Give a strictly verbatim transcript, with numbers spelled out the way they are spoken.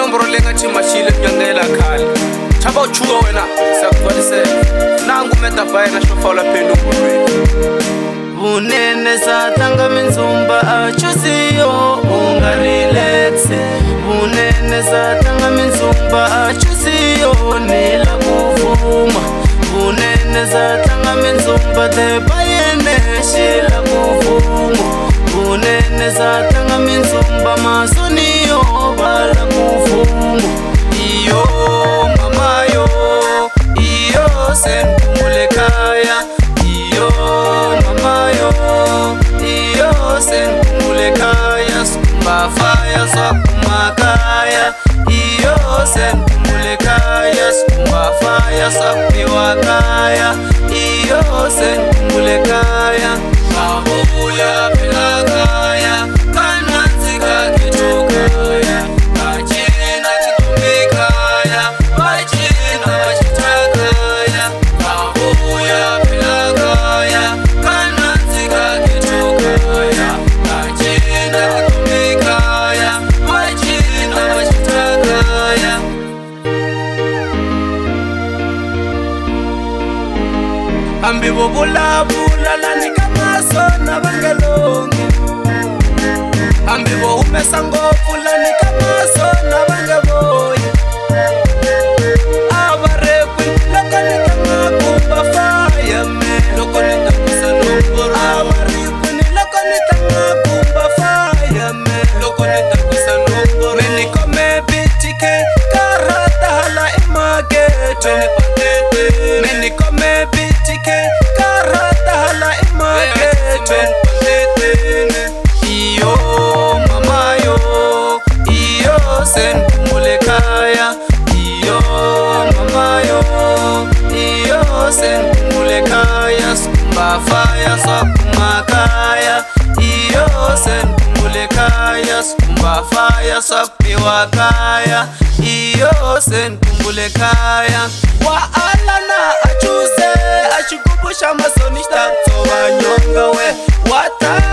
nomboro leyi nga thimashile nyangela khale chava uchuka wena sakugcwalisela nangu meta bayena xo fawula pheni ngolweni vunene sa tlanga mindzumba a chusiyo u nga relaxe vunene sa tlanga mindzumba a chusiyo ni la ku vuma vunene sa tlanga mindzumba te bayene xi la ku vuma vunene sa tlanga mindzumba masoniyo va la ku vuma iyo mama yo iyo senkumule kaya iyo mama yo iyo senkumule kaya skumba faya sakuma kaya iyo senkumule kaya skumba faya sakupiwa kaya iyo senkumule kaya babuya phela kaya kananzi kakitokaya bachina chitomikaya bachina bachitakaya babuya phela kaya kananzi kakitokaya bachina chitomikaya bachina bachitakaya hambi vovulavula lani ka masona va nge longi hambi vo humesa ngopfu lani ka masona va nge voyi a va rekwi loko ni tlanga kumba faya me loko ni tlakusa nomboro a va rikwini loko ni tlanga kumba faya me loko ni tlakusa nomboro me ni kome bitike karata hala emakete me ni kome bitike karata hala emakete iyo mama yo iyo senkumule kaya iyo mama yo iyo senkumule kaya skumba faya sakuma kaya iyo senkumule kaya skumba faya sakupiwa kaya iyo senkumule kaya wa alana achuze achikubusha masoni xitatsova nyonga we wata